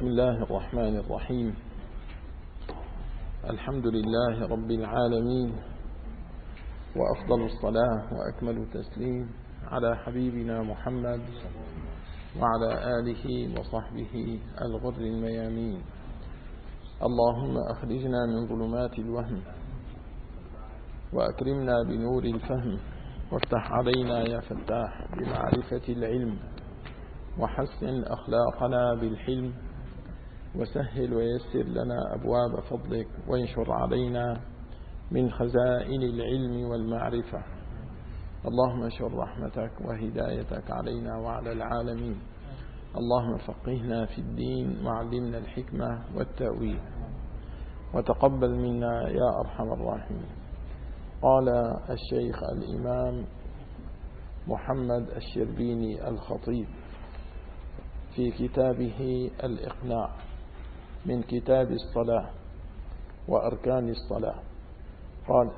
بسم الله الرحمن الرحيم. الحمد لله رب العالمين، وأفضل الصلاة وأكمل التسليم على حبيبنا محمد وعلى آله وصحبه الغر الميامين. اللهم أخرجنا من ظلمات الوهم وأكرمنا بنور الفهم، وافتح علينا يا فتاح بمعرفة العلم، وحسن أخلاقنا بالحلم، وسهل ويسر لنا أبواب فضلك، وانشر علينا من خزائن العلم والمعرفة. اللهم انشر رحمتك وهدايتك علينا وعلى العالمين. اللهم فقهنا في الدين وعلمنا الحكمة والتأويل، وتقبل منا يا أرحم الراحمين. قال الشيخ الإمام محمد الشربيني الخطيب في كتابه الإقناع من كتاب الصلاة وأركان الصلاة، قال: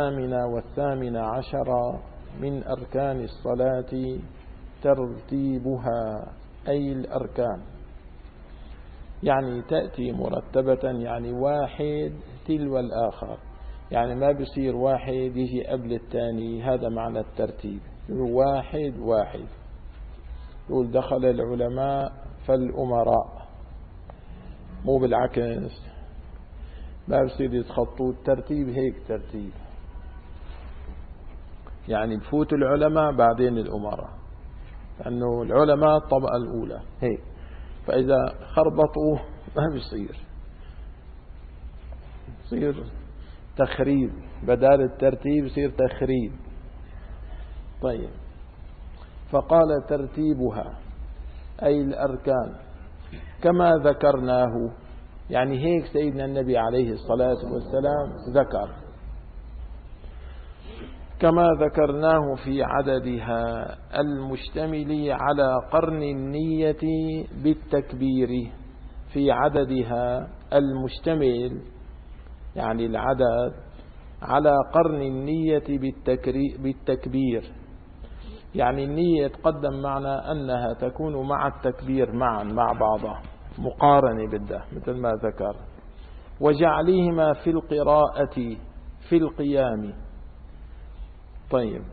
18 من أركان الصلاة ترتيبها، أي الأركان، يعني تأتي مرتبة، يعني واحد تلو الآخر، يعني ما بيصير واحد يجي قبل الثاني. هذا معنى الترتيب، واحد واحد. يقول دخل العلماء فالأمراء، مو بالعكس، ما بصير يتخطوا الترتيب هيك ترتيب، يعني بفوت العلماء بعدين الأمراء، لأنه العلماء الطبقة الأولى هيك، فإذا خربطوا ما بيصير، يصير تخريب، بدال الترتيب يصير تخريب. طيب، فقال ترتيبها أي الأركان كما ذكرناه، يعني هيك سيدنا النبي عليه الصلاة والسلام ذكر، كما ذكرناه في عددها المشتمل على قرن النية بالتكبير. في عددها المشتمل، يعني العدد، على قرن النية بالتكبير، يعني النية يتقدم معنا أنها تكون مع التكبير معا مع بعضها، مقارنة بالده مثل ما ذكر. وجعلهما في القراءة في القيام. طيب،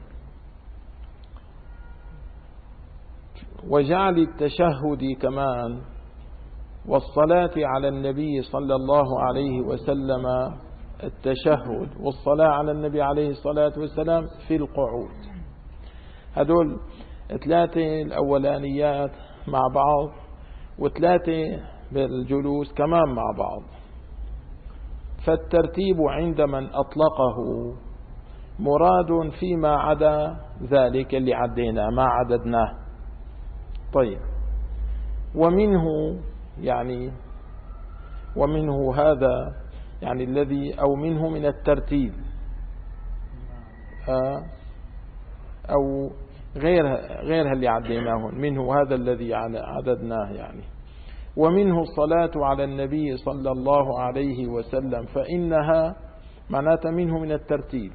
وجعل التشهد كمان والصلاة على النبي صلى الله عليه وسلم، التشهد والصلاة على النبي عليه الصلاة والسلام في القعود. هذول 3 الأولانيات مع بعض، و3 بالجلوس كمان مع بعض. فالترتيب عند من أطلقه مراد فيما عدا ذلك اللي عدينا ما عددناه. طيب، ومنه هذا، يعني الذي، أو منه من الترتيب، أو غيرها اللي عديناه، منه هذا الذي عددناه يعني. ومنه الصلاة على النبي صلى الله عليه وسلم، فإنها معناتها منه من الترتيب.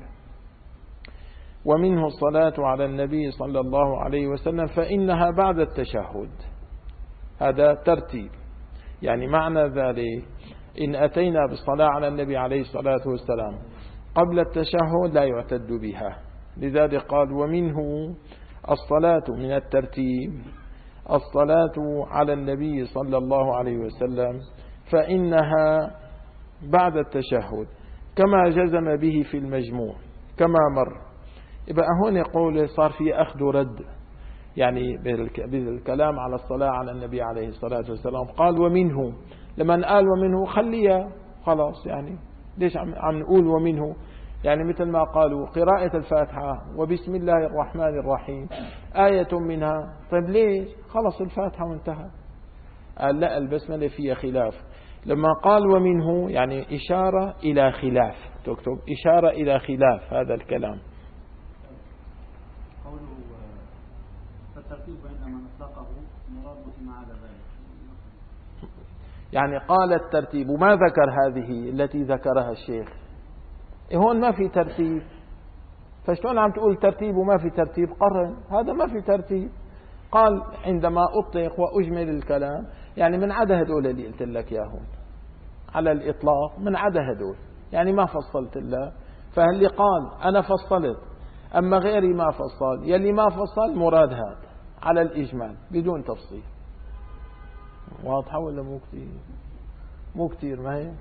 ومنه الصلاة على النبي صلى الله عليه وسلم فإنها بعد التشهد، هذا ترتيب. يعني معنى ذلك إن أتينا بالصلاة على النبي عليه الصلاة والسلام قبل التشهد لا يعتد بها. لذلك قال: ومنه الصلاة من الترتيب الصلاة على النبي صلى الله عليه وسلم، فإنها بعد التشهد، كما جزم به في المجموع كما مر. يبقى هون يقول صار في أخذ رد، يعني بالكلام على الصلاة على النبي عليه الصلاة والسلام. قال ومنه، لما قال ومنه خليها خلاص، يعني ليش عم نقول ومنه؟ يعني مثل ما قالوا قراءة الفاتحة وبسم الله الرحمن الرحيم آية منها، طيب ليش؟ خلص الفاتحة وانتهى. قال لا، البسملة فيها خلاف. لما قال ومنه يعني إشارة إلى خلاف، تكتب إشارة إلى خلاف هذا الكلام. قوله فالترتيب عندما نطلقه مراد فيما عدا ذلك، يعني قال الترتيب، وما ذكر هذه التي ذكرها الشيخ. هون ما في ترتيب، فشلون عم تقول ترتيب وما في ترتيب؟ قرن، هذا ما في ترتيب. قال عندما أطلق وأجمل الكلام يعني من عدا هدول اللي قلت لك ياهم على الإطلاق، من عدا هدول، يعني ما فصلت إلا. فاللي قال أنا فصلت أما غيري ما فصل، يلي ما فصل مراد هذا على الإجمال بدون تفصيل. واضحة ولا مو كتير؟ مو كتير ما هي؟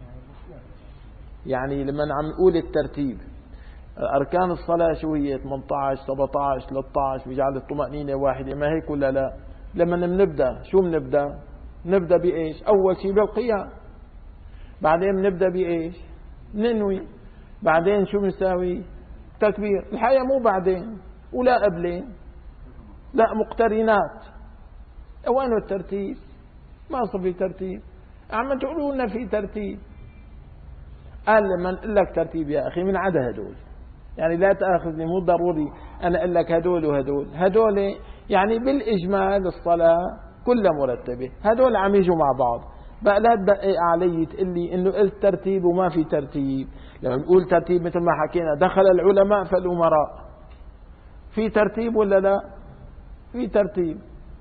يعني لما عم نقول الترتيب أركان الصلاة شو هي؟ 18 17 13 بجعل الطمأنينة واحدة، ما هيك ولا لا؟ لما بنبدأ شو بنبدأ؟ نبدأ بإيش؟ أول شيء بالقيام، بعدين بنبدأ بإيش؟ ننوي، بعدين شو بنساوي؟ تكبير. الحقيقة مو بعدين ولا قبلين، لا مقترنات. وين الترتيب؟ ما صار في ترتيب. عم تقولوا لنا في ترتيب. قال لما نقول لك ترتيب يا أخي من عدا هدول، يعني لا تأخذني، مو ضروري أنا أقول لك هدول وهدول. هدول يعني بالإجمال الصلاة كلها مرتبة، هدول عم يجوا مع بعض. بقى لا تدقق علي تقول لي إنه قلت ترتيب وما في ترتيب. لما نقول ترتيب مثل ما حكينا دخل العلماء فالأمراء، في ترتيب ولا لا؟ في ترتيب.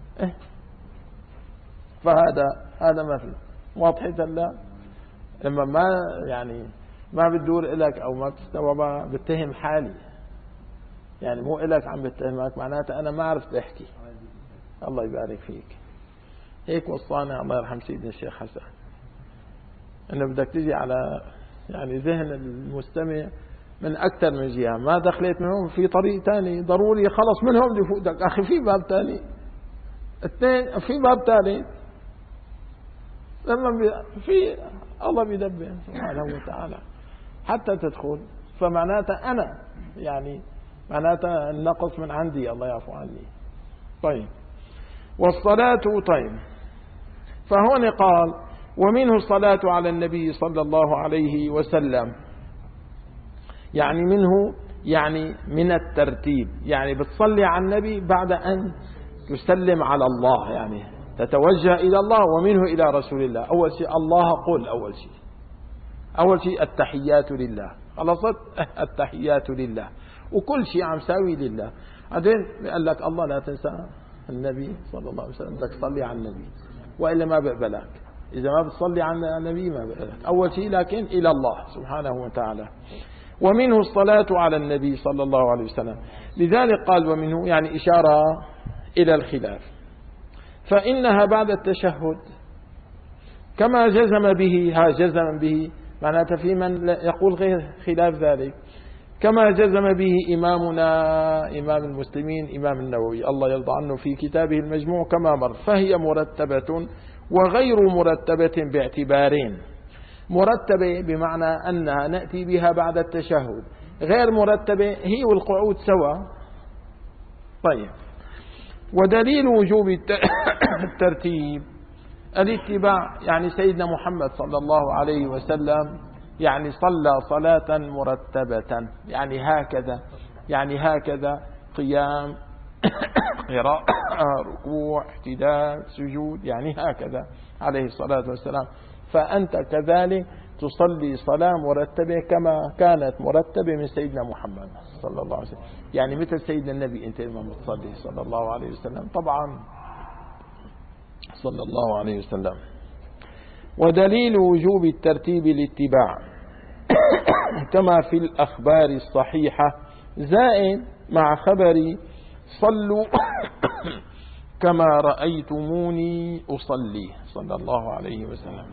فهذا ما في. واضح لا؟ لما ما يعني ما بتدور إلك أو ما بتستوعب بتهم حالي، يعني مو إلك عم بتهمك، معناته أنا ما عرفت أحكي. الله يبارك فيك. هيك وصانا الله يرحم سيدنا الشيخ حسن، إنه بدك تجي على يعني ذهن المستمع من أكثر من جهة، ما دخلت منهم في طريق تاني ضروري خلص منهم لفوقك. أخي في باب تاني، اثنين في باب ثالث، لما في الله بيدبر سبحانه وتعالى حتى تدخل. فمعناته أنا يعني معناته النقص من عندي، الله يعفو عني. طيب والصلاة، طيب فهون قال ومنه الصلاة على النبي صلى الله عليه وسلم، يعني منه يعني من الترتيب، يعني بتصلي على النبي بعد أن تسلم على الله، يعني تتوجه إلى الله ومنه إلى رسول الله. أول شيء الله قل، أول شيء التحيات لله، خلصت التحيات لله وكل شيء عم ساوي لله. بعدين قال لك الله لا تنسى النبي صلى الله عليه وسلم، بدك تصلي على النبي وإلا ما بقبلك. إذا ما بتصلي على النبي ما بقبلك. أول شيء لكن إلى الله سبحانه وتعالى. ومنه الصلاة على النبي صلى الله عليه وسلم، لذلك قال ومنه يعني إشارة إلى الخلاف. فإنها بعد التشهد كما جزم به، جزم به معناته في من يقول غير خلاف ذلك، كما جزم به إمامنا إمام المسلمين إمام النووي الله يرضى عنه في كتابه المجموع كما مر. فهي مرتبة وغير مرتبة باعتبارين: مرتبة بمعنى أنها نأتي بها بعد التشهد، غير مرتبة هي والقعود سوا. طيب ودليل وجوب الترتيب الاتباع، يعني سيدنا محمد صلى الله عليه وسلم يعني صلى صلاة مرتبة، يعني هكذا قيام قراءة ركوع اعتدال سجود، يعني هكذا عليه الصلاة والسلام. فأنت كذلك تصلي صلاة مرتبة كما كانت مرتبة من سيدنا محمد صلى الله عليه وسلم، يعني مثل سيدنا النبي أنت لما تصلي صلى الله عليه وسلم طبعا صلى الله عليه وسلم. ودليل وجوب الترتيب الاتباع كما في الأخبار الصحيحة زائد مع خبر صلوا كما رأيتموني أصلي صلى الله عليه وسلم.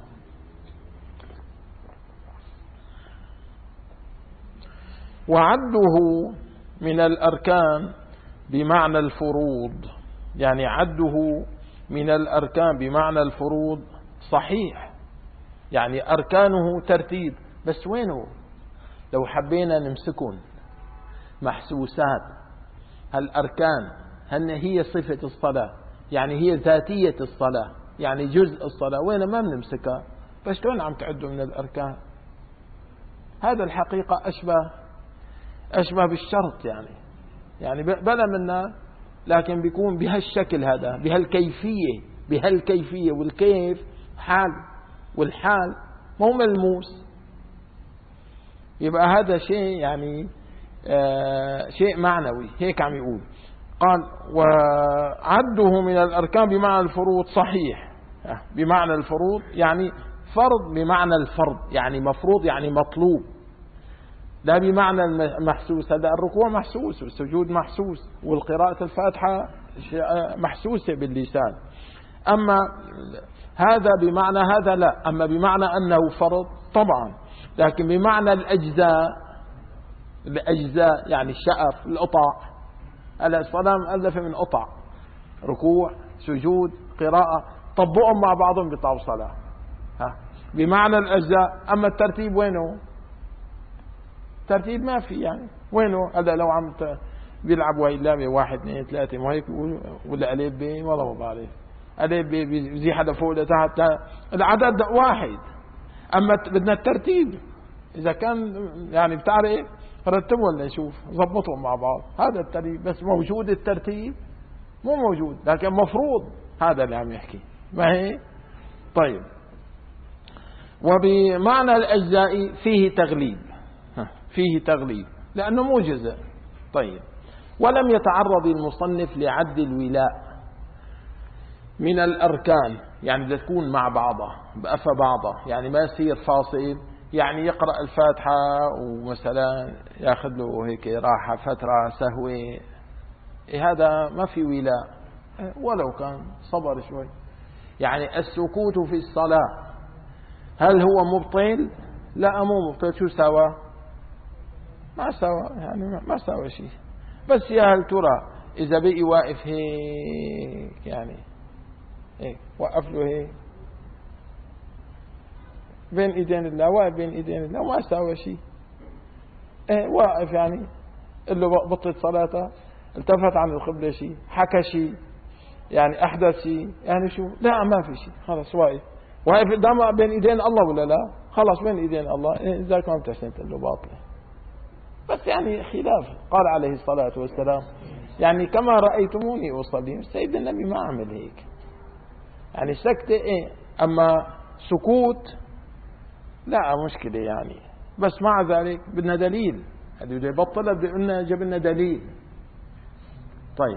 وعده من الأركان بمعنى الفروض، يعني عده من الأركان بمعنى الفروض صحيح، يعني أركانه ترتيب، بس وينه؟ لو حبينا نمسكون محسوسات هالأركان هن هي صفة الصلاة، يعني هي ذاتية الصلاة، يعني جزء الصلاة، وين ما بنمسكها، بس شلون عم تعدوا من الأركان؟ هذا الحقيقة أشبه بالشرط، يعني بلا منا، لكن بيكون بهالشكل هذا، بهالكيفية والكيف حال، والحال مو ملموس. يبقى هذا شيء يعني شيء معنوي، هيك عم يقول. قال وعده من الأركان بمعنى الفروض صحيح، بمعنى الفروض يعني فرض بمعنى الفرض، يعني مفروض يعني مطلوب، لا بمعنى المحسوس. هذا الركوع محسوس والسجود محسوس والقراءة الفاتحة محسوسة باللسان. أما هذا بمعنى هذا لا. أما بمعنى أنه فرض طبعا، لكن بمعنى الأجزاء يعني الشأف القطع. الصلاة مؤلفة من قطع، ركوع سجود قراءة، طبقهم مع بعضهم بيطلعوا صلاة بمعنى الأجزاء. أما الترتيب وينه؟ ترتيب ما في، يعني وينه؟ هذا لو عم بيلعب وهي اللعبة 1 2 3 وهيك ولا ألف ب والله ما بعرف ألف ب بيزي حدا فوق لتحت، العدد واحد. أما بدنا الترتيب، إذا كان يعني بتعرف رتبوا ولا نشوف ضبطهم مع بعض. هذا الترتيب بس موجود، الترتيب مو موجود لكن مفروض. هذا اللي عم يحكي ما هي. طيب، وبمعنى الأجزاء فيه تغليب، فيه تغليب لأنه مو جزء. طيب، ولم يتعرض المصنف لعد الولاء من الأركان، يعني بدها تكون مع بعضها بأفى بعضها، يعني ما يصير فاصل، يعني يقرأ الفاتحة ومثلا ياخذ له هيك راحة فترة سهوة، هذا ما في ولاء ولو كان صبر شوي. يعني السكوت في الصلاة هل هو مبطل؟ لا مو مبطل. شو سوى؟ ما سوى، يعني ما سوى شيء. بس يا هل ترى إذا بقي واقف هيك، يعني هيك وقف له هيك بين ايدين الله، واقف بين ايدين الله ما سوى شيء، واقف يعني قل له بطلت صلاته، التفت عن القبلة شيء، حكى شيء، يعني احدث شيء، يعني شو؟ لا ما في شيء، خلص واقف قدام بين ايدين الله ولا لا؟ خلص بين ايدين الله، اذا كان بتحسن تقول له باطله. بس يعني خلاف. قال عليه الصلاة والسلام يعني كما رأيتموني أصلي. سيدنا النبي ما عمل هيك، يعني سكتة أما سكوت لا مشكلة يعني. بس مع ذلك بدنا دليل، اللي بده يبطلها بده قلنا جاب لنا دليل. طيب،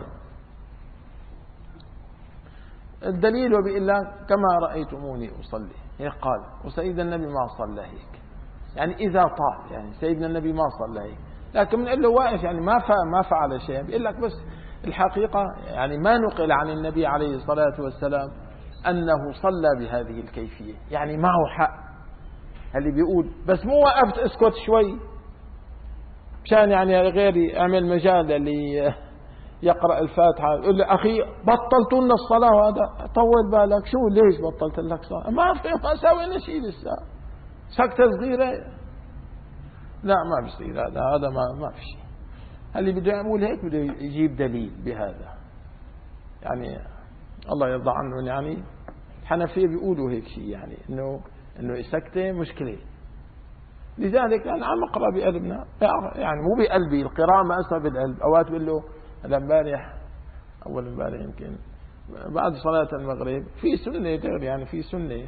الدليل وبإلا كما رأيتموني أصلي، هيك قال. وسيدنا النبي ما صلى هيك، يعني إذا طال، يعني سيدنا النبي ما صلى هيك، لكن بنقول له واقف يعني ما فعل شيء. بيقول لك بس الحقيقة يعني ما نقل عن النبي عليه الصلاة والسلام أنه صلى بهذه الكيفية، يعني معه حق اللي بيقول بس مو وقفت اسكت شوي مشان يعني غيري اعمل مجال اللي يقرأ الفاتحة يقول لي أخي بطلت لنا الصلاة، وهذا طول بالك شو ليش بطلت لك صلاة؟ ما سوينا شيء لسه، سكتة صغيرة. لا ما بيصير هذا ما في شيء. اللي بده يقول هيك بده يجيب دليل بهذا، يعني الله يرضى عنه. يعني الحنفية بيقولوا هيك شيء، يعني انه السكتة مشكلة. لذلك انا عم اقرا بقلبنا، يعني مو بقلبي، القراءة ما اسمها بالقلب. اوقات بقول له هلا امبارح اول امبارح يمكن بعد صلاة المغرب في سنة، يعني في سنة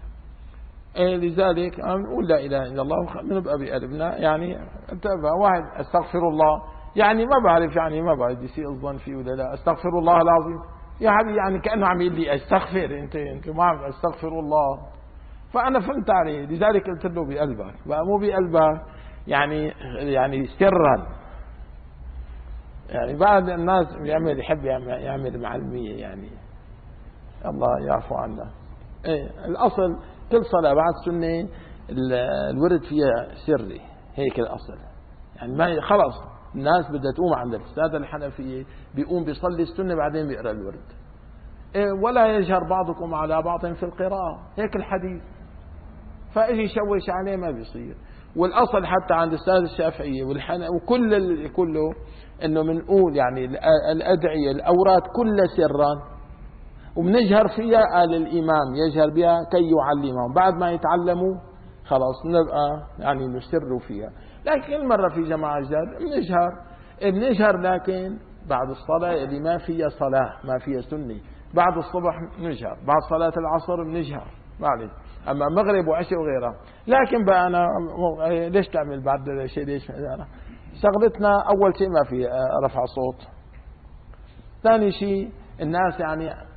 لذلك عم نقول لا اله الا الله بنبقى بقلبنا. يعني انتبه واحد استغفر الله، يعني ما بعرف، يعني ما بعرف يسيء الظن فيه ولا لا. استغفر الله العظيم يا حبيبي، يعني كأنه عم يقول لي استغفر، انت ما عم استغفر الله. فأنا فهمت عليه، لذلك قلت له بقلبك بقى، مو بقلبك يعني سرا. يعني بعض الناس يحب يعمل معلمية، يعني الله يعفو عنا. الأصل كل صلاة بعد سنة الورد فيها سري، هيك الأصل. يعني ما خلص الناس بدها تقوم عند السادة الحنفية بيقوم بيصلي السنة بعدين بيقرأ الورد، ولا يجهر بعضكم على بعض في القراءة، هيك الحديث. فاجي يشوش عليه ما بيصير. والاصل حتى عند السادة الشافعية كله انه بنقول يعني الادعية الاوراد كلها سرا، وبنجهر فيها. قال الامام يجهر بها كي يعلمهم، بعد ما يتعلموا خلاص نبقى يعني نسر فيها. لكن مرة في جماعة جداد بنجهر لكن بعد الصلاة اللي ما فيها صلاة، ما فيها سنة. بعد الصبح نجهر، بعد صلاة العصر بنجهر معلش، أما مغرب وعشاء وغيرها. لكن بقى أنا ليش تعمل بعد شيء؟ ليش شغلتنا أول شيء ما في رفع صوت، ثاني شيء الناس يعني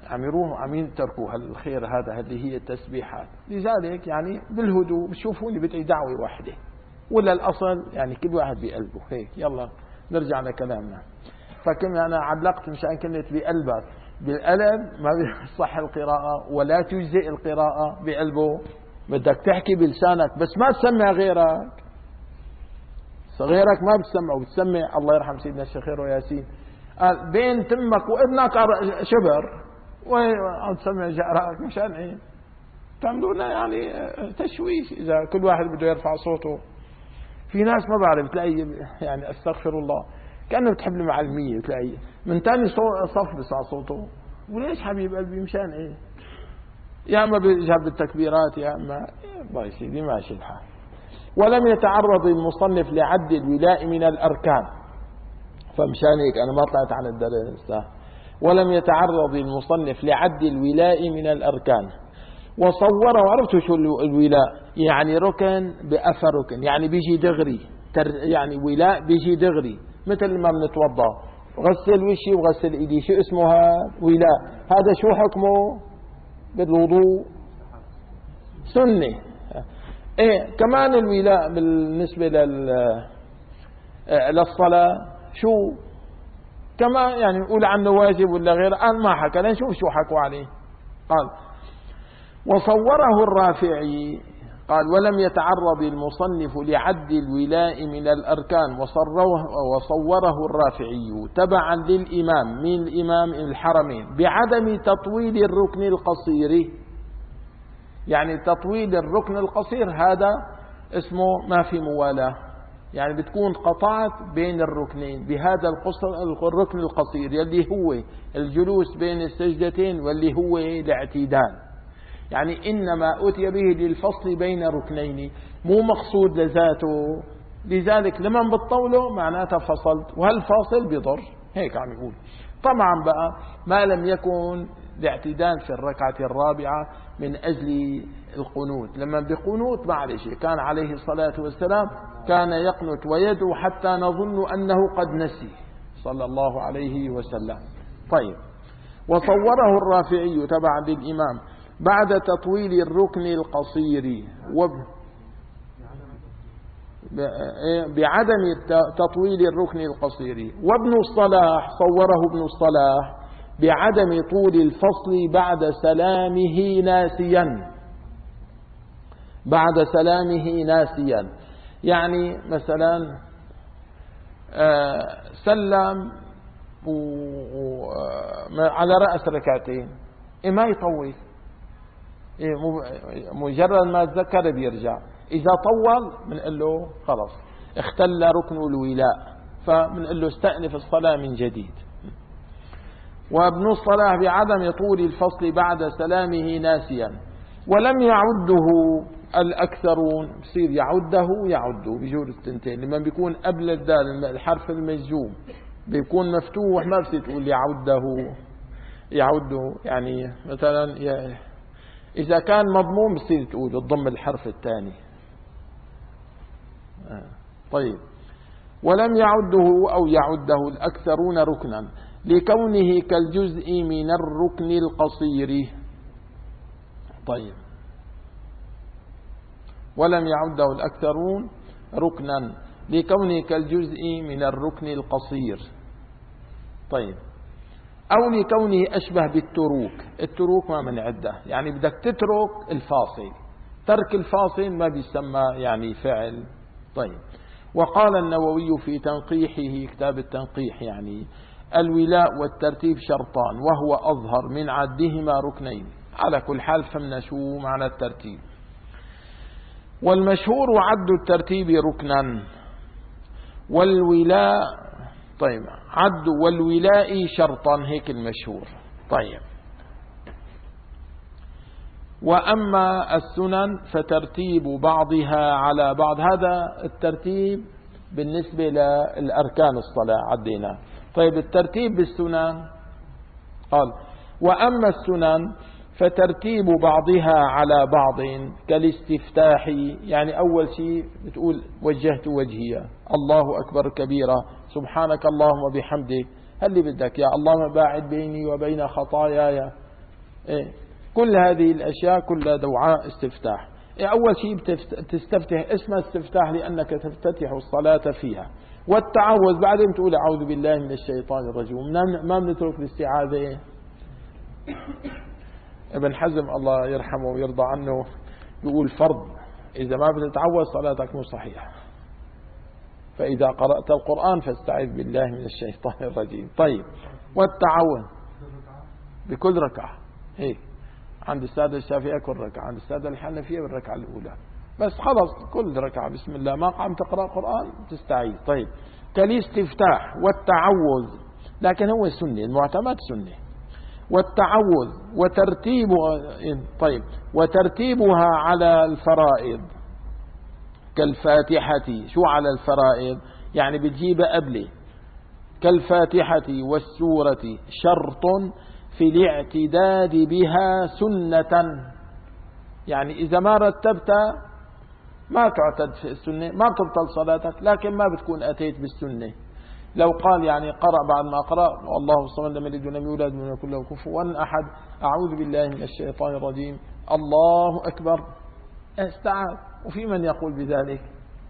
عم يروحوا عم يتركوا هالخير هذا، هذه هي التسبيحات. لذلك يعني بالهدوء بتشوفوني بدعي دعوة واحدة، ولا الأصل يعني كل واحد بقلبه هيك. يلا نرجع لكلامنا. فكما أنا علقت مشان كلمة بقلبك، بالقلب ما بيصح القراءة ولا تجزئ القراءة بقلبه، بدك تحكي بلسانك بس ما تسمع غيرك. غيرك ما بتسمع، وبتسمع الله يرحم سيدنا الشيخ خير وياسين قال بين تمك وابنك شبر وعم تسمع جعرك مشان ايه؟ تعملون يعني تشويش. اذا كل واحد بده يرفع صوته، في ناس ما بعرف تلاقي يعني استغفر الله كأنه بتحب المعلمية، تلاقي من ثاني صف بسمع صوته. وليش حبيب قلبي مشان ايه؟ يا اما بجاب التكبيرات يا اما الله يا سيدي ماشي الحال. ولم يتعرض المصنف لعد الولاء من الأركان، فمشان هيك أنا ما طلعت عن الدرس. ولم يتعرض المصنف لعد الولاء من الأركان، وصوره. وعرفتوا شو الولاء؟ يعني ركن بأثر ركن، يعني بيجي دغري، يعني ولاء بيجي دغري، مثل ما بنتوضا غسل وشي وغسل ايدي، شو اسمه هذا؟ ولاء. هذا شو حكمه بالوضوء؟ سنة. ايه كمان الولاء بالنسبة للصلاة شو كما يعني نقول عنه واجب ولا غير؟ قال ما حكى، لنشوف شو حكوا عليه. قال وصوره الرافعي، قال ولم يتعرض المصنف لعد الولاء من الأركان، وصوره الرافعي تبعا للإمام من الإمام الحرمين بعدم تطويل الركن القصير. يعني تطويل الركن القصير هذا اسمه ما في موالاة، يعني بتكون قطعت بين الركنين بهذا الركن القصير يلي هو الجلوس بين السجدتين واللي هو الاعتدال. يعني إنما أتي به للفصل بين ركنين، مو مقصود لذاته. لذلك لما بتطوله معناته فصلت، وهالفاصل بضر. هيك عم يقول. طبعا بقى ما لم يكن الاعتدال في الركعة الرابعة من أجل القنوت. لما بقنوت معلش كان عليه الصلاة والسلام كان يقنت ويدعو حتى نظن أنه قد نسي صلى الله عليه وسلم. طيب وصوره الرافعي تبعا للإمام بعد تطويل الركن القصير بعدم تطويل الركن القصير. وابن الصلاح صوره ابن الصلاح بعدم طول الفصل بعد سلامه ناسيا. بعد سلامه ناسيا يعني مثلا سلم على رأس ركعتين، ما يطول، مجرد ما تذكر بيرجع. إذا طول بنقول له خلص اختل ركن الولاء، فبنقول له استأنف الصلاة من جديد. وابن الصلاح بعدم طول الفصل بعد سلامه ناسيا. ولم يعده الأكثرون، بصير يعده بجور التنتين. لما بيكون قبل الدال الحرف المجزوم بيكون مفتوح ما بصير تقول يعده. يعني مثلا إذا كان مضموم بصير تقول تضم الحرف الثاني. طيب ولم يعده أو يعده الأكثرون ركنا لكونه كالجزء من الركن القصير. طيب ولم يعده الأكثرون ركنا لكونه كالجزء من الركن القصير. طيب أو لكونه أشبه بالتروك. التروك ما بنعده، يعني بدك تترك الفاصل، ترك الفاصل ما بيسمى يعني فعل. طيب وقال النووي في تنقيحه، كتاب التنقيح، يعني الولاء والترتيب شرطان وهو أظهر من عدهما ركنين. على كل حال فهمنا شو معنى الترتيب. والمشهور عد الترتيب ركنا والولاء، طيب عد والولاء شرطا، هيك المشهور. طيب وأما السنن فترتيب بعضها على بعض. هذا الترتيب بالنسبة للأركان الصلاة عدينا. طيب الترتيب بالسنن قال وأما السنن فترتيب بعضها على بعض كالاستفتاح. يعني أول شيء بتقول وجهت وجهي، الله أكبر كبيرا، سبحانك اللهم وبحمدك، هل بدك يا اللهم باعد بيني وبين خطاياي، كل هذه الأشياء كلها دعاء استفتاح. أول شيء تستفتح، اسمها استفتاح لأنك تفتتح الصلاة فيها. والتعوذ بعدين تقول أعوذ بالله من الشيطان الرجيم. ما بنترك الاستعاذة. ابن حزم الله يرحمه ويرضى عنه يقول فرض، إذا ما بتتعوذ صلاتك مو صحيحة. فإذا قرأت القرآن فاستعذ بالله من الشيطان الرجيم. طيب، والتعوذ بكل ركعة هيك. عند السادة الشافعية كل ركعة، عند السادة الحنفية بالركعة الأولى بس. خلص كل ركعة بسم الله ما قام تقرأ قرآن تستعيذ. طيب، كالاستفتاح والتعوذ، لكن هو سنة، المعتمد سنة. والتعوذ وترتيب، طيب، وترتيبها على الفرائض كالفاتحة. شو على الفرائض؟ يعني بتجيبها قبله. كالفاتحة والسورة شرط في الاعتداد بها سنة. يعني إذا ما رتبت ما تعتد في السنة، ما تبطل صلاتك، لكن ما بتكون أتيت بالسنة. لو قال يعني قرأ بعد ما قرأ الله الصمد لم يلد ولم يولد ولم يكن له كفوا أحد، أعوذ بالله من الشيطان الرجيم، الله أكبر، استعاذ. وفي من يقول بذلك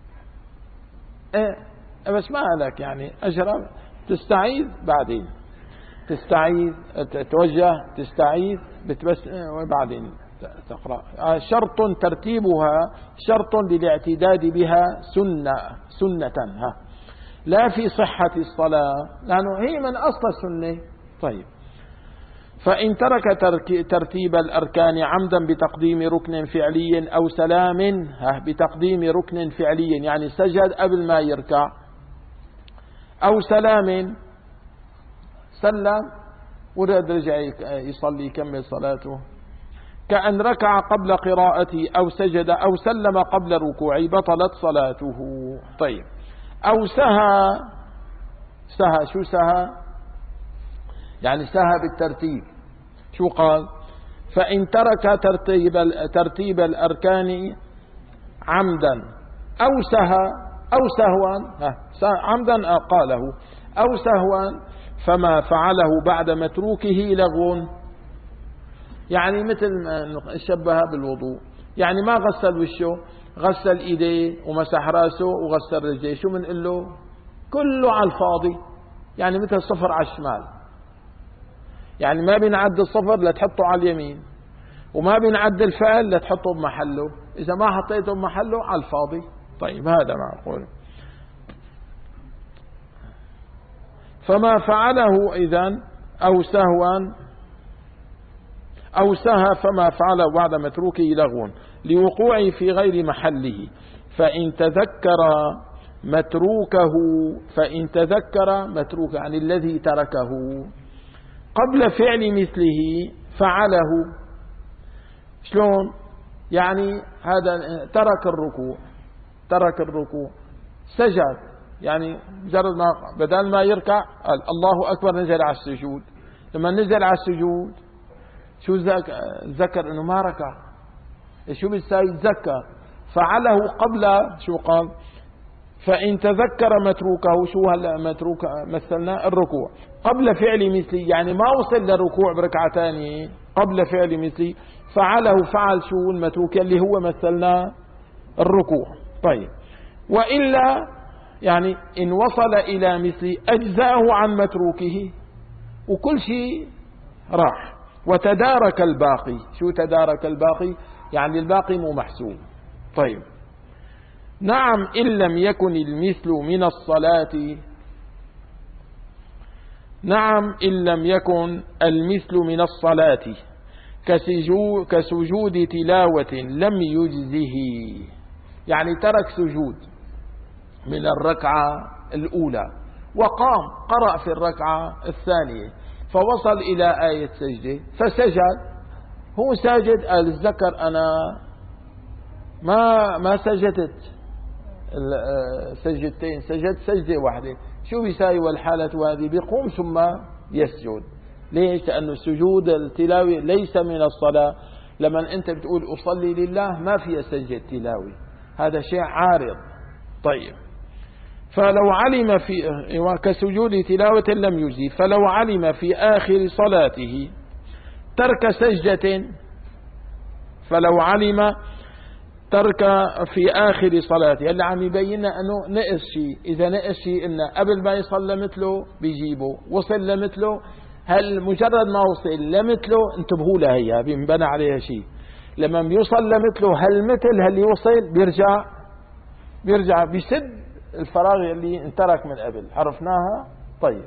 بس ما لك يعني أجرى. تستعيذ بعدين، تستعيذ توجه تستعيذ بتبس وبعدين تقرأ. شرط ترتيبها شرط للاعتداد بها سنة لا في صحة الصلاة، لأنه هي من أصل السنة. طيب، فإن ترك ترتيب الأركان عمدا بتقديم ركن فعلي أو سلام بتقديم ركن فعلي، يعني سجد قبل ما يركع، أو سلام سلم ورد رجع يصلي يكمل صلاته، كأن ركع قبل قراءته أو سجد أو سلم قبل ركوعه بطلت صلاته. طيب، أو سهى شو سهى؟ يعني سهى بالترتيب. شو قال؟ فإن ترك ترتيب الأركان عمدا أو سهى أو سهوا، عمدا قاله أو سهوا، فما فعله بعد متروكه لغو. يعني مثل شبهها بالوضوء، يعني ما غسل وشه، غسل ايديه ومسح راسه وغسل رجليه، شو بنقول له؟ كله على الفاضي. يعني مثل صفر على الشمال، يعني ما بينعد الصفر لتحطه على اليمين، وما بينعد الفعل لتحطه بمحله. إذا ما حطيته بمحله على الفاضي. طيب، هذا معقول. فما فعله إذن أو سهوا أو سهى فما فعله بعد متروكه لغو لوقوعه في غير محله. فإن تذكر متروكه يعني الذي تركه قبل فعل مثله فعله. شلون؟ يعني هذا ترك الركوع سجد، يعني مجرد ما بدل ما يركع الله أكبر نزل على السجود. لما نزل على السجود شو ذكر انه ما ركع، شو بيساوي؟ يتذكر فعله قبل. شو قال؟ فإن تذكر متروكه، شو هلا متروك مثلنا الركوع قبل فعل مثلي، يعني ما وصل للركوع بركعة ثانية، قبل فعل مثلي فعله، فعل شو المتروك اللي هو مثلنا الركوع. طيب، وإلا يعني إن وصل إلى مثل أجزاه عن متروكه وكل شيء راح، وتدارك الباقي. شو تدارك الباقي؟ يعني الباقي مو محسوب. طيب، نعم، إن لم يكن المثل من الصلاة، نعم إن لم يكن المثل من الصلاة كسجود تلاوة لم يجزه. يعني ترك سجود من الركعة الأولى وقام قرأ في الركعة الثانية فوصل إلى آية سجدة فسجد. هو ساجد قال الذكر أنا ما سجدت سجدتين، سجدت سجدة واحدة. شو بيساوي والحالة هذه؟ بيقوم ثم يسجد. ليش؟ لأنه سجود التلاوة ليس من الصلاة. لما أنت بتقول أصلي لله ما فيها سجدة تلاوة، هذا شيء عارض. طيب، فلو علم في كسجود تلاوة لم يجزي، فلو علم في آخر صلاته ترك سجدة، فلو علم ترك في آخر صلاته، اللي عم يبين أنه نقص شيء. إذا نقص شيء إنه قبل ما يصلي مثله بيجيبه، وصل لمثله، هل مجرد ما وصل لمثله انتبهوا له، هي بينبنى عليها شيء. لما بيوصل لمثله هالمثل هل يوصل بيرجع بيسد الفراغ اللي انترك من قبل. عرفناها؟ طيب.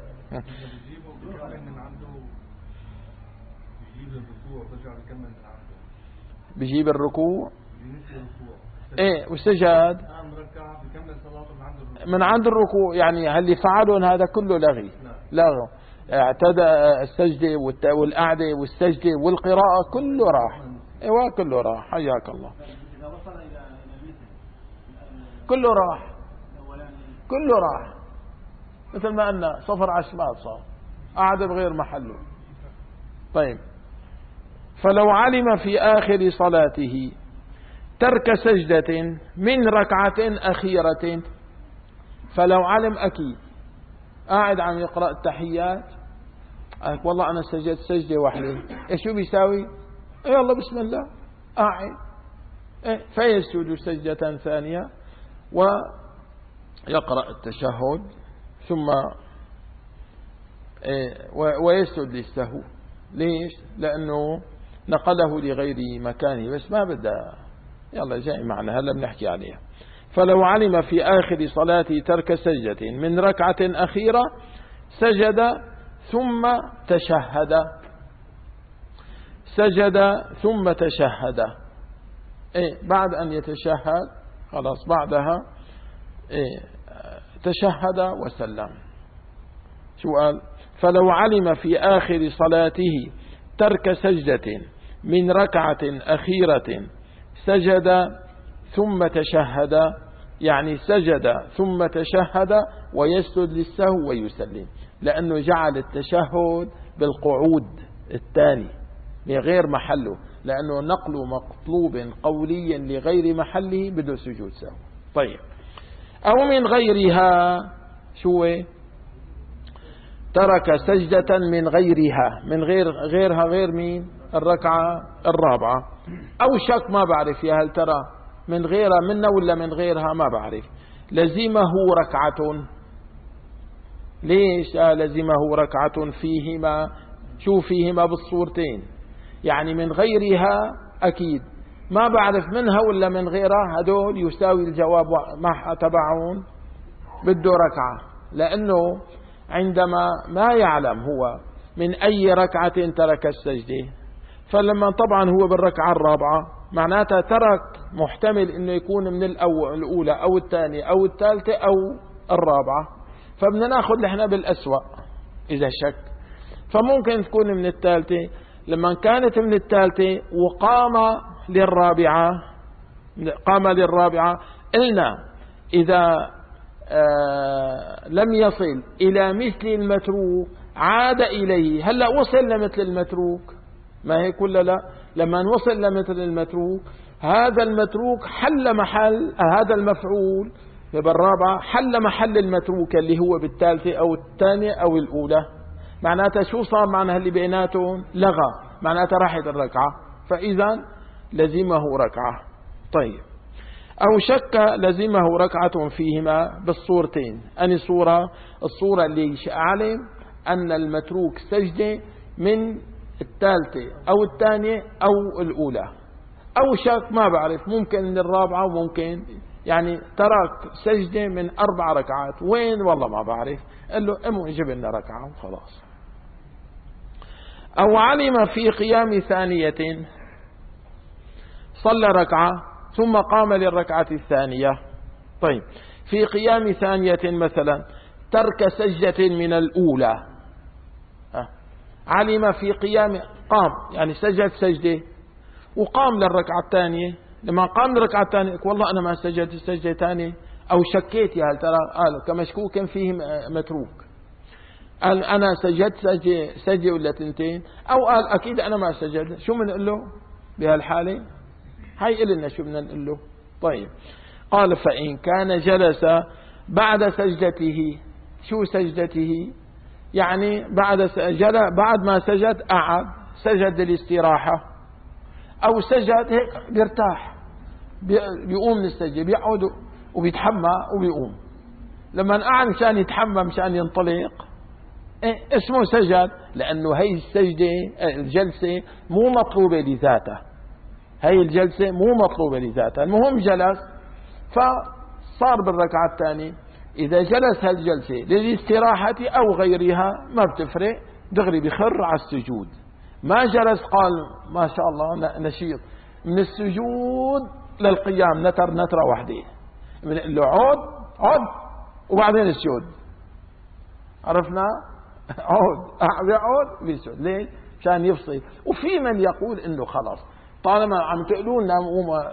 بيجيب الركوع ايه وسجد من عند الركوع، يعني هل فعلون هذا كله لغو. اعتدى السجدة والقعدة والسجدة والقراءة كله راح. ايوه كله راح، حياك الله. كله راح مثل ما قلنا صفر عشمات صار، قعد بغير محله. طيب، فلو علم في آخر صلاته ترك سجدة من ركعة أخيرة، فلو علم أكيد قاعد عم يقرأ التحيات، والله أنا سجدت سجدة واحدة، شو بيساوي؟ يلا بسم الله قاعد، فيسجد سجدة ثانية ويقرأ التشهد ثم ويسجد للسهو. ليش؟ لأنه نقله لغير مكانه، بس ما بدأ. يلا جاي معنا هلا بنحكي عليها. فلو علم في آخر صلاته ترك سجدة من ركعة أخيرة سجد ثم تشهد، بعد أن يتشهد خلاص، بعدها تشهد وسلم. شو قال؟ فلو علم في آخر صلاته ترك سجدة من ركعة أخيرة سجد ثم تشهد، يعني سجد ثم تشهد ويسجد للسهو ويسلم، لأنه جعل التشهد بالقعود الثاني لغير محله، لأنه نقل مطلوب قوليا لغير محله بدون سجود سهو. طيب، أو من غيرها، شو ترك سجدة من غيرها، من غيرها غير مين؟ الركعة الرابعة، أو شك ما بعرف يا هل ترى من غيرها منه ولا من غيرها ما بعرف، لزمه ركعة. ليش لزمه ركعة؟ فيهما، شو فيهما؟ بالصورتين، يعني من غيرها أكيد ما بعرف منها ولا من غيرها، هدول يساوي الجواب ما تبعون بده ركعة، لأنه عندما ما يعلم هو من أي ركعة ترك السجدة، فلما طبعا هو بالركعة الرابعة معناتها ترك، محتمل انه يكون من الأولى أو الثانية أو الثالثة أو الرابعة، فبدنا ناخذ نحن بالأسوأ إذا شك، فممكن تكون من الثالثة. لما كانت من الثالثة وقام للرابعة قلنا إذا لم يصل إلى مثل المتروك عاد إليه. هلأ وصل لمثل المتروك، ما هي كل لا، لما نوصل لمثل المتروك هذا المتروك حل محل هذا المفعول بالرابعة، حل محل المتروك اللي هو بالثالثة أو الثانية أو الأولى. معناتها شو صار معنا اللي بيناتهم؟ لغى، معناتها راحت الركعة، فإذا لزمه ركعة. طيب، أو شك لزمه ركعة فيهما بالصورتين. أني الصورة اللي علم أن المتروك سجدة من الثالثة أو الثانية أو الأولى، أو شك ما بعرف، ممكن من الرابعة وممكن يعني ترك سجدة من 4 ركعات، وين والله ما بعرف، قال له يجيب لنا ركعة وخلاص. أو علم في قيام ثانية صلى ركعة ثم قام للركعة الثانية. طيب، في قيام ثانية مثلا ترك سجدة من الأولى، علم في قيام، قام يعني سجد سجدة وقام للركعة الثانية، لما قام للركعة الثانية والله أنا ما سجدت السجدة ثانية، أو شكيت يا هل ترى، قال كمشكوك فيه متروك، قال أنا سجدت سجدة ولا تنتين، أو قال أكيد أنا ما سجدت، شو بنقول له بهالحالة؟ هاي لنا شو بدنا نقول له. طيب، قال فإن كان جلس بعد سجدته، شو سجدته؟ يعني بعد ما سجد قعد سجد للاستراحة أو سجد هيك بيرتاح، بيقوم من السجدة، بيقعد وبيتحمى وبيقوم. لما قعد مشان يتحمى مشان ينطلق اسمه سجد، لأنه هي السجدة الجلسة مو مطلوبة لذاتها، هي الجلسة مو مطلوبة لذاتها، المهم جلس. فصار بالركعة الثانية إذا جلس هالجلسة للاستراحة أو غيرها ما بتفرق، دغري بخر على السجود. ما جلس قال ما شاء الله نشيط، من السجود للقيام نترة واحدة، من العود عود وبعدين السجود، عرفنا؟ عود بيسجد. ليش؟ مشان يفصل. وفي من يقول انه خلاص طالما عم تقولوا لنا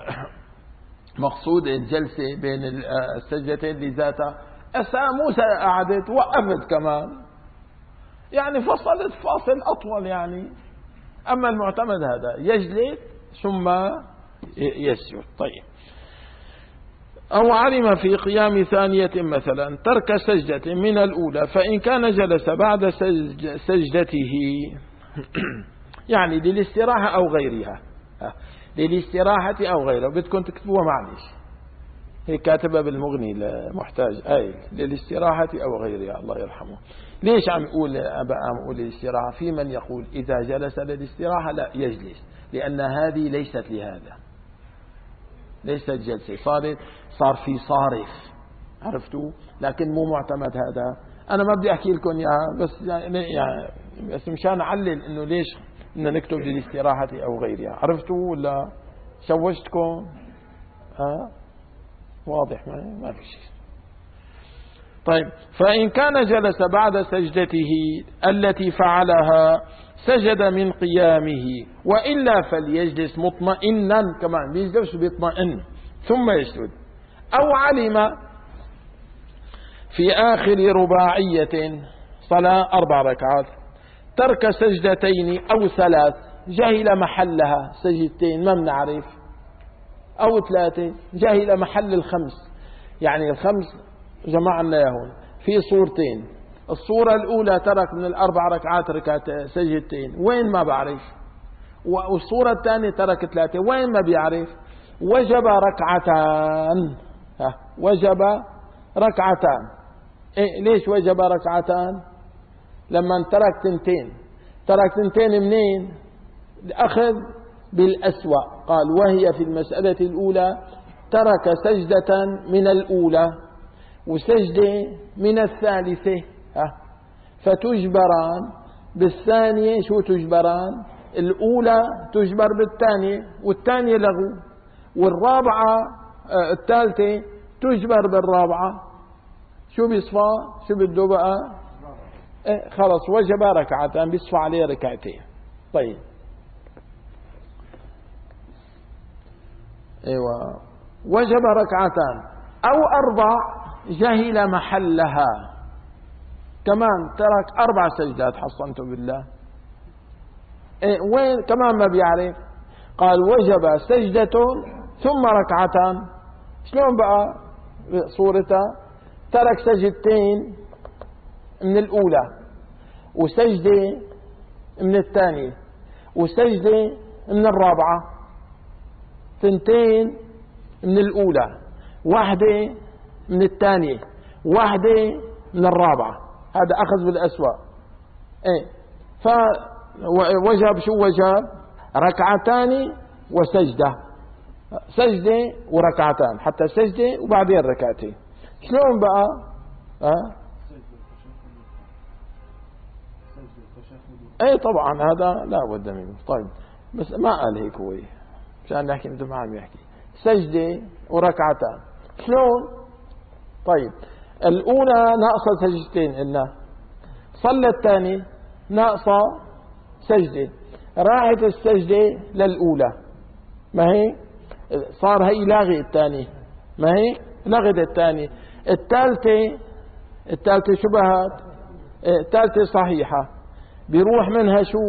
مقصود الجلسة بين السجدتين لذاتها، موسى قعدت وقفت كمان، يعني فصلت فاصل أطول يعني. أما المعتمد هذا يجلس ثم يسجد. طيب، أو علم في قيام ثانية مثلا ترك سجدة من الأولى، فإن كان جلس بعد سجدته يعني للاستراحة أو غيرها، للاستراحة أو غيرها، بدكم تكتبوها معلش، هي كاتبة بالمغني المحتاج، أي للاستراحة أو غيرها الله يرحمه. ليش عم أقول للاستراحة؟ في من يقول إذا جلس للاستراحة لا يجلس، لأن هذه ليست لهذا، ليست جلسة، صار في صارف، عرفتوا؟ لكن مو معتمد هذا. أنا ما بدي أحكي لكم إياها، بس مشان أعلل إنه ليش بدنا نكتب للاستراحة أو غيرها. عرفتوا ولا شوشتكم؟ واضح ما في شيء. طيب، فإن كان جلس بعد سجدته التي فعلها سجد من قيامه، وإلا فليجلس مطمئنا، كمان بيجلس بيطمئن ثم يسجد. أو علم في آخر رباعية صلاة 4 ركعات ترك سجدتين أو 3، جهل محلها، سجدتين ما بنعرف، أو 3 جهل محل ال5. يعني ال5 جمعنا ياهون في صورتين، الصورة الأولى ترك من ال4 ركعات سجدتين، وين ما بعرف، والصورة الثانية ترك 3، وين ما بيعرف. وجب ركعتان، وجب ركعتان. ليش وجب ركعتان؟ لما ترك تنتين منين؟ أخذ بالأسوأ. قال وهي في المسألة الأولى ترك سجدة من الأولى وسجدة من الثالثة، فتجبران بالثانية. شو تجبران؟ الأولى تجبر بالثانية، والثانية لغو، والرابعة الثالثة تجبر بالرابعة. شو بيصفى؟ شو بده بقى؟ خلص وجب ركعتان، بيصفى عليه ركعتين. طيب، ايوه، وجب ركعتان او 4 جهل محلها، كمان ترك 4 سجدات، حصنت بالله. وين كمان ما بيعرف؟ قال وجب سجدة ثم ركعتان. شلون بقى صورتها؟ ترك سجدتين من الأولى وسجدة من الثانية وسجدة من الرابعة، 2 من الأولى، 1 من الثانية، 1 من الرابعة. هذا أخذ بالأسوأ. فوجب شو وجب؟ ركعتان وسجدة، سجدة وركعتان، حتى سجدة وبعدين ركعتين. شلون بقى؟ طبعا هذا لا بد منه. طيب، بس ما قال هيك هو، مشان نحكي مثل ما عم يحكي، سجدة وركعتان. شلون؟ طيب، الأولى ناقصة سجدتين، إلنا صلى الثاني ناقصة سجدة، راحت السجدة للأولى، ما هي صار هي لاغي الثاني، ما هي لغت الثاني. الثالثة شبهت، الثالثة صحيحة، بيروح منها شو؟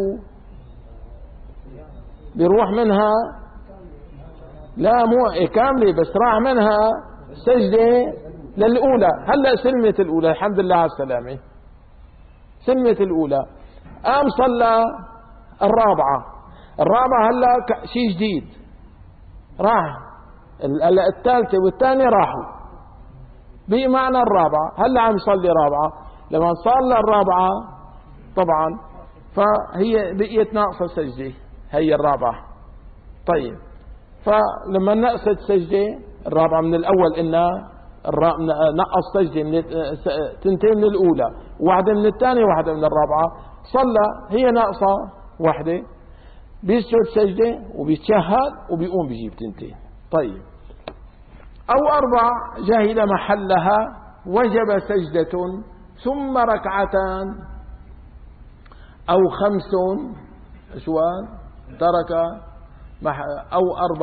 بيروح منها لا مو كاملة، بس راح منها سجدة للأولى. هلأ سلمت الأولى، الحمد لله على السلامة، سلمت الأولى. قام صلى الرابعة هلا شيء جديد راح، هلا الثالثة والثانية راحوا بمعنى الرابعة، هلا عم يصلي رابعة. لما صلى الرابعة طبعا فهي بقيت ناقصة سجدة، هي الرابعة. طيب فلما نقصت سجدة الرابعة من الأول إنه نقص سجدة من تنتين من الأولى، واحدة من الثانية، واحدة من الرابعة، صلى هي ناقصة واحدة، بيسجد سجدة وبيتشهد وبيقوم بيجيب تنتين. طيب أو 4 جهل محلها وجب سجدة ثم ركعتان أو 5 سؤال ترك أو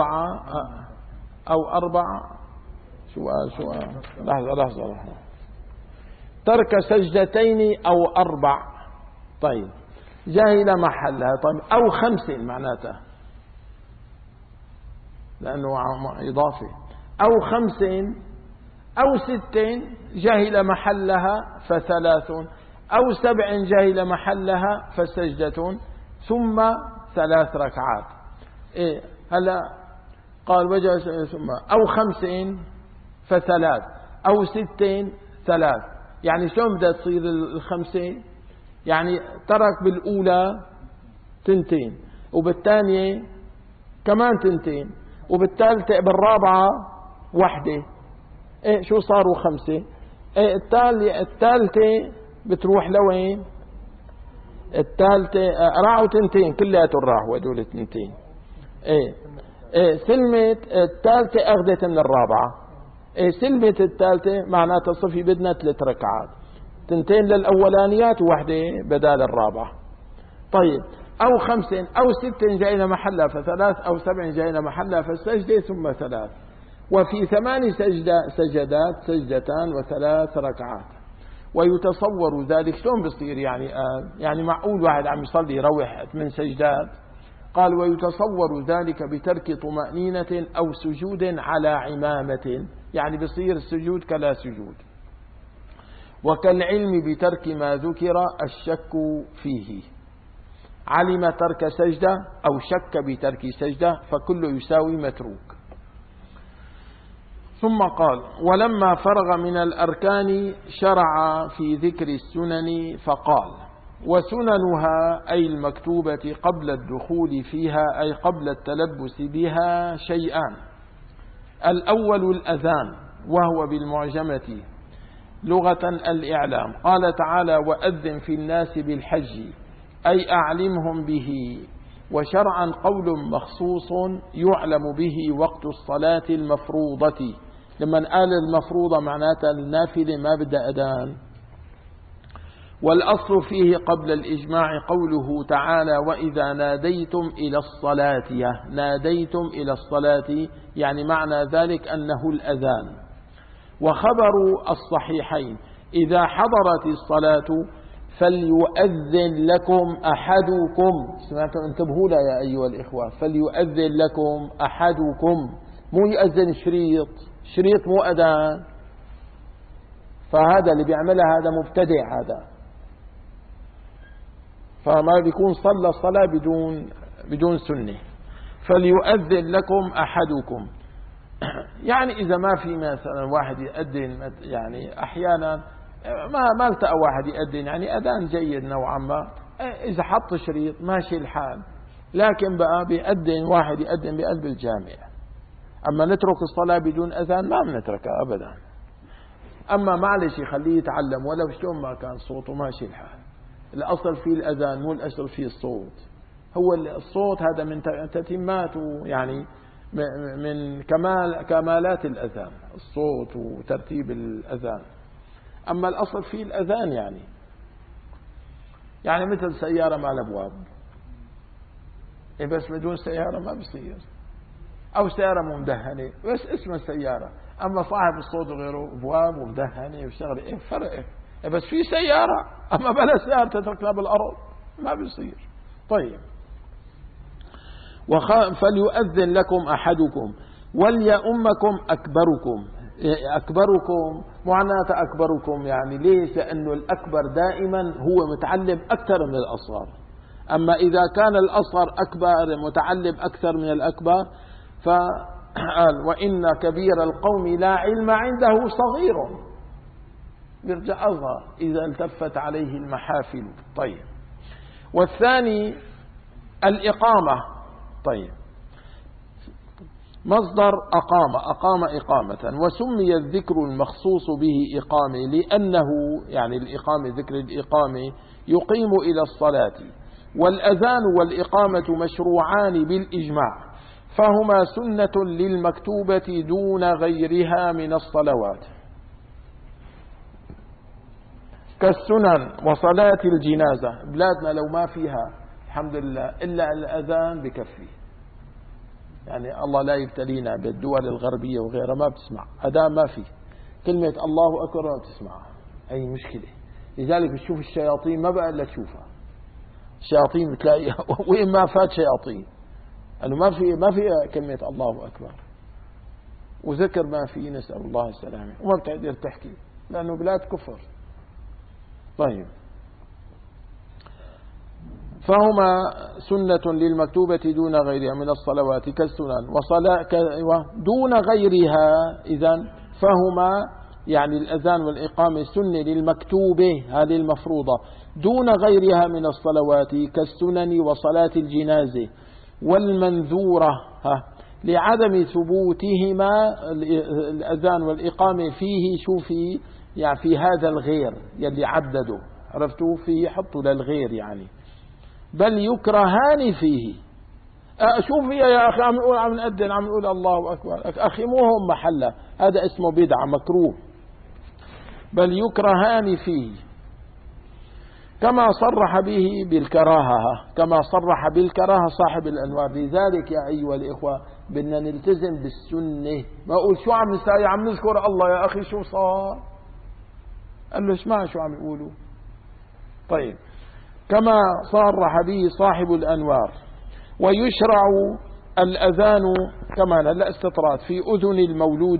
4 سؤال لحظة ترك سجدتين أو 4. طيب جهل محلها، طيب أو 5 معناتها لأنه إضافي، أو 5 أو 6 جهل محلها ف3، أو 7 جهل محلها فسجدة ثم 3 ركعات. إيه هلا قال وجه ثم أو 5 ف3 أو 6 3، يعني شلون بدها تصير ال5؟ يعني ترك بالأولى 2 وبالثانية كمان 2 وبالثالثة بالرابعة 1. إيه شو صاروا 5؟ إيه الثالثة بتروح لوين؟ الثالثة راحوا 2 كلياتهم راحوا هدول 2. إيه سلمت الثالثة أخذت من الرابعة. إيه سلمت الثالثة معناتها صفي بدنا 3 ركعات، 2 للأولانيات وواحدة بدال الرابعة. طيب أو 5 أو 6 جاء محلها ف3 أو 7 جاء محلها فالسجدة ثم 3. وفي 8 سجدات 2 و3 ركعات. ويتصور ذلك شلون بصير؟ يعني معقول واحد عم يصلي يروح 8 سجدات؟ قال ويتصور ذلك بترك طمأنينة أو سجود على عمامة، يعني بصير السجود كلا سجود. وكالعلم بترك ما ذكر الشك فيه، علم ترك سجدة أو شك بترك سجدة فكل يساوي متروك. ثم قال ولما فرغ من الأركان شرع في ذكر السنن فقال وسننها أي المكتوبة قبل الدخول فيها أي قبل التلبس بها شيئان. الأول الأذان وهو بالمعجمة لغة الإعلام، قال تعالى وأذن في الناس بالحج أي أعلمهم به. وشرعا قول مخصوص يعلم به وقت الصلاة المفروضة، لما قال المفروضة معناتها النافلة ما بدها أذان. والأصل فيه قبل الإجماع قوله تعالى وإذا ناديتم إلى الصلاة، ناديتم إلى الصلاة يعني معنى ذلك أنه الأذان. وخبر الصحيحين إذا حضرت الصلاة فليؤذن لكم أحدكم، سمعتم؟ انتبهوا لا يا أيها الإخوة، فليؤذن لكم أحدكم، مو يؤذن شريط مو أذان. فهذا اللي بيعملها هذا مبتدع، هذا فما بيكون صلى الصلاة بدون سنة. فليؤذن لكم أحدكم، يعني إذا ما في مثلا واحد يؤذن، يعني أحيانا ما التقى واحد يؤذن يعني أذان جيد نوعا ما، إذا حط شريط ماشي الحال، لكن بقى بيأذن واحد يأذن بقلب الجامع. أما نترك الصلاة بدون أذان ما بنتركها أبدا. أما معلش يخليه يتعلم ولو شلون ما كان صوته ماشي الحال. الأصل فيه الأذان مو الأصل فيه الصوت. هو الصوت هذا من تتمات يعني من كمالات الأذان، الصوت وترتيب الأذان. أما الأصل فيه الأذان يعني مثل سيارة مع الأبواب، بس بدون سيارة ما بصير، أو سيارة ممدهنة بس اسم السيارة، أما صاحب الصوت وغيره أبواب ومدهنة وشغله فرق. بس في سيارة، أما بلا سيارة تتركها بالأرض ما بيصير. طيب فليؤذن لكم أحدكم وليؤمكم أكبركم معناته أكبركم يعني ليش؟ لأنه الأكبر دائما هو متعلم أكثر من الأصغر. أما إذا كان الأصغر أكبر متعلم أكثر من الأكبر فقال وإن كبير القوم لا علم عنده صغير، بيرجع أصغر إذا التفت عليه المحافل. طيب، والثاني الإقامة. طيب، مصدر أقام إقامة، وسمي الذكر المخصوص به إقامة لأنه يعني الإقامة ذكر الإقامة يقيم إلى الصلاة، والأذان والإقامة مشروعان بالإجماع، فهما سنة للمكتوبة دون غيرها من الصلوات كالسنن وصلاة الجنازة. بلادنا لو ما فيها الحمد لله إلا الأذان بكفي، يعني الله لا يبتلينا بالدول الغربية وغيرها ما بتسمع أذان، ما في كلمة الله أكبر ما بتسمعها، أي مشكلة. لذلك بتشوف الشياطين ما بقى إلا تشوفها، الشياطين بتلاقيها وين ما فات شياطين، أنه ما في كلمة الله أكبر وذكر ما في، نسأل الله السلامة، وما بتقدر تحكي لأنه بلاد كفر. طيب، فهما سنة للمكتوبة دون غيرها من الصلوات كالسنن دون غيرها. إذن فهما يعني الأذان والإقامة سنة للمكتوبة هذه المفروضة دون غيرها من الصلوات كالسنن وصلاة الجنازة والمنذورة، لعدم ثبوتهما الأذان والإقامة فيه شوفي يعني في هذا الغير يلي عددوا عرفتوا فيه حطوا للغير يعني، بل يكرهان فيه. شوف يا أخي عم نأذن عم نقول الله أكبر، أخي مو هم محله، هذا اسمه بدعة مكروه، بل يكرهان فيه كما صرح به بالكراهة، كما صرح بالكراهة صاحب الأنوار. لذلك يا أيها الإخوة بدنا نلتزم بالسنة، ما أقول شو عم نساوي عم نذكر الله يا أخي شو صار، قال له اسمع شو عم يقولوا. طيب، كما صرح به صاحب الأنوار. ويشرع الأذان كمان لا استطراد في أذن المولود،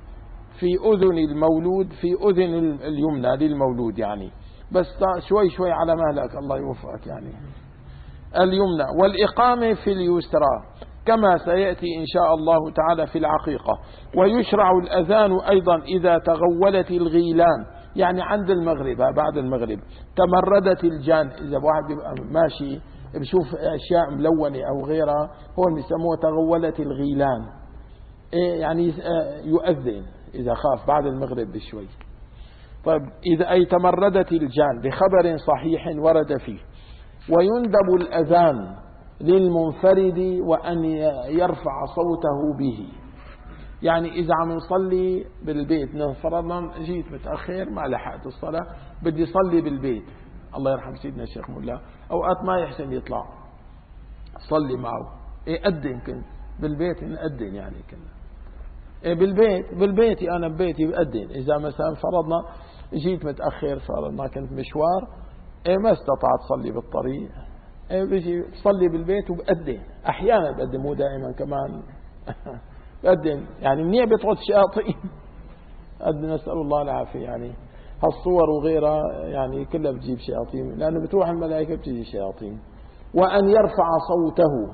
في أذن اليمنى للمولود يعني، بس شوي شوي على مهلك الله يوفقك يعني اليمنى، والإقامة في اليسرى كما سيأتي إن شاء الله تعالى في العقيقة. ويشرع الأذان أيضا إذا تغولت الغيلان، يعني عند المغرب بعد المغرب تمردت الجان، إذا واحد بيبقى ماشي بشوف أشياء ملونة أو غيرها هون بيسموها تغولت الغيلان، يعني يؤذن إذا خاف بعد المغرب بشوي. طيب، إذا أي تمردت الجان بخبر صحيح ورد فيه. ويندب الأذان للمنفرد وأن يرفع صوته به، يعني إذا عم نصلي بالبيت فرضنا جيت متأخر ما لحقت الصلاة بدي صلي بالبيت، الله يرحم سيدنا الشيخ مولا أوقات ما يحسن يطلع صلي معه، أدن كنت بالبيت نأدن يعني كنا بالبيت أنا ببيتي بأدن. إذا مثلا فرضنا جيت متأخر فرضنا كنت مشوار ما استطعت صلي بالطريق بيجي صلي بالبيت وبأدن، أحيانا بأدن مو دائما كمان بأدن يعني منيح بتغط شياطين أدن نسأل الله العافية، يعني هالصور وغيرها يعني كلها بتجيب شياطين لأنه بتروح الملائكة بتجي شياطين. وأن يرفع صوته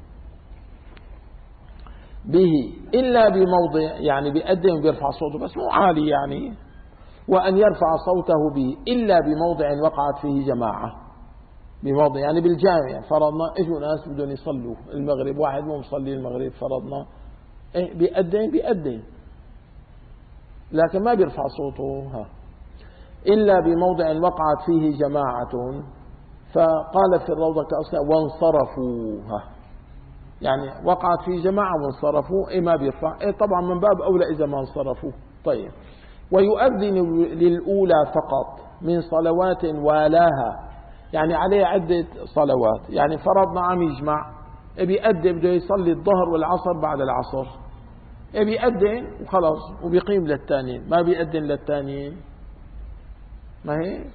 به إلا بموضع، يعني بيقدم بيرفع صوته بس مو عالي يعني. وأن يرفع صوته به إلا بموضع وقعت فيه جماعة، بموضع يعني بالجامع فرضنا اجوا ناس بدهم يصلوا المغرب، واحد مو مصلي المغرب فرضنا بيقدم لكن ما بيرفع صوته إلا بموضع وقعت فيه جماعة. فقال في الروضة كأصلا وانصرفوا، يعني وقعت فيه جماعة وانصرفوا ما بيرفع طبعا من باب أولى إذا ما انصرفوا. طيب، ويؤذن للأولى فقط من صلوات والاها، يعني عليه عدة صلوات، يعني فرضنا عم يجمع بيأذن بده يصلي الظهر والعصر بعد العصر بيأذن وخلاص وبيقيم للتانيين، ما بيأذن للتانيين ما هي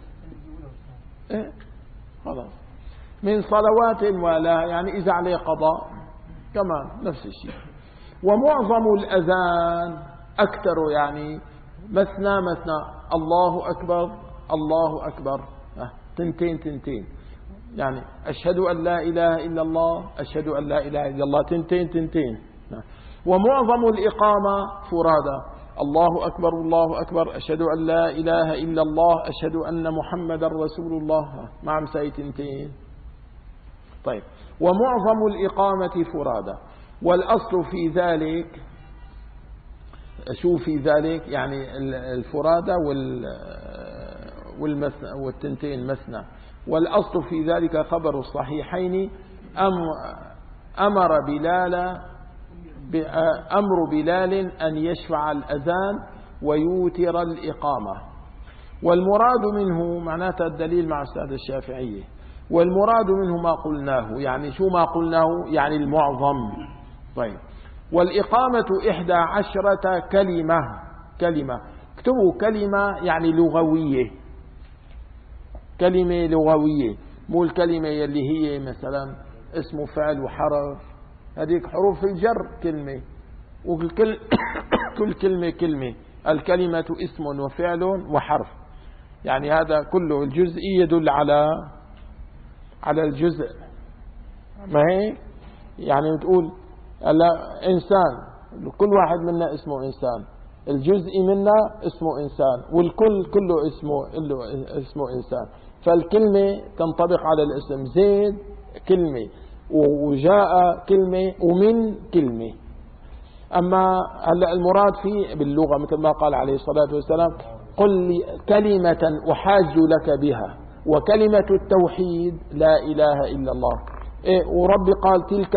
خلاص من صلوات ولا، يعني إذا عليه قضاء كمان نفس الشيء. ومعظم الأذان أكثر يعني مثنى الله أكبر الله أكبر تنتين يعني أشهد أن لا إله إلا الله، أشهد أن لا إله إلا الله، تنتين. ومعظم الإقامة فرادى، الله أكبر الله أكبر، أشهد أن لا إله إلا الله، أشهد أن محمد رسول الله، مع مساي تنتين. طيب، ومعظم الإقامة فرادى، والأصل في ذلك، شو في ذلك يعني الفرادى والتنتين مثنى، والأصل في ذلك خبر الصحيحين أمر بلال أن يشفع الأذان ويوتر الإقامة. والمراد منه معناته الدليل مع أستاذ الشافعية، والمراد منه ما قلناه، يعني شو ما قلناه يعني المعظم. طيب، والإقامة 11 كلمة، اكتبوا كلمة يعني لغوية، كلمة لغوية، مو الكلمة اللي هي مثلا اسم فعل وحرف، هذيك حروف الجر كلمة، وكل كلمة، الكلمة اسم وفعل وحرف، يعني هذا كله الجزء يدل على الجزء، ما هي يعني تقول إنسان، كل واحد منا اسمه إنسان، الجزء منا اسمه إنسان، والكل كله اسمه إنسان، فالكلمة تنطبق على الاسم، زيد كلمة، وجاء كلمة، ومن كلمة. أما هلا المراد فيه باللغة مثل ما قال عليه الصلاة والسلام: قل لي كلمة أحاج لك بها، وكلمة التوحيد لا إله إلا الله. ورب قال تلك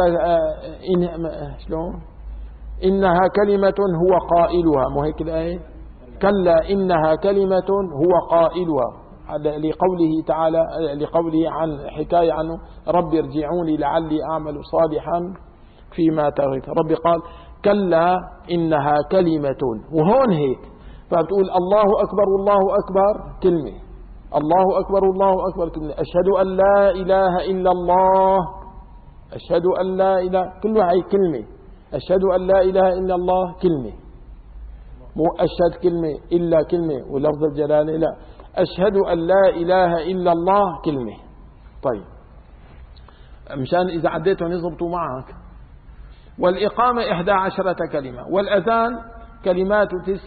شلون؟ إنها كلمة هو قائلها، مو هيك الآية؟ كلا إنها كلمة هو قائلها، لقوله تعالى، لقوله عن حكاية عنه: رب ارجعوني لعلي أعمل صالحا فيما تركت. رب قال كلا إنها كلمة، وهون هيك، فبتقول الله أكبر الله أكبر كلمة، الله أكبر الله أكبر كلمة، أشهد أن لا إله إلا الله، أشهد أن لا إله، كلها هي كلمة، أشهد أن لا إله إلا الله كلمة، مو أشهد كلمة إلا كلمة ولفظ الجلالة، لا، أشهد أن لا إله إلا الله كلمة. طيب، مشان إذا عديتهم يضبطوا معك. والإقامة 11 كلمة، والأذان كلمات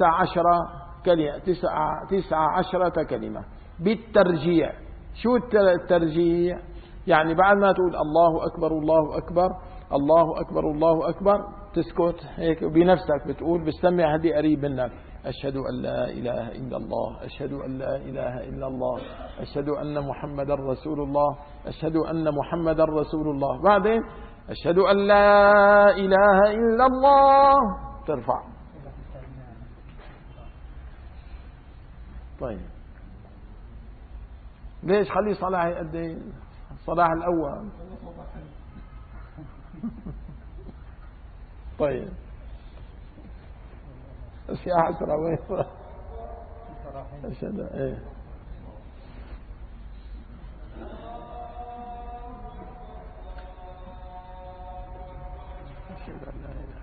19 كلمة بالترجيع. شو الترجيع؟ يعني بعد ما تقول الله أكبر الله أكبر الله أكبر الله أكبر، تسكت هيك بنفسك، بتقول بستمع هدي قريب منك: أشهد أن لا إله إلا الله، أشهد أن لا إله إلا الله، أشهد أن محمد رسول الله، أشهد أن محمد رسول الله. بعدين أشهد أن لا إله إلا الله، ترفع. طيب، ليش خلي صلاح يقدم صلاح الأول؟ طيب، بس يا حسرة وين؟ أشهد إيه أشهد أن لا إله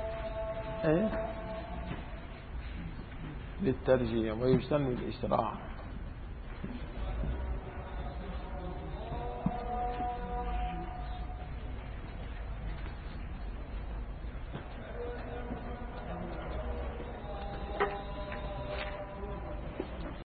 إلا الله. إيه للترجيع، ويسن الإسراع.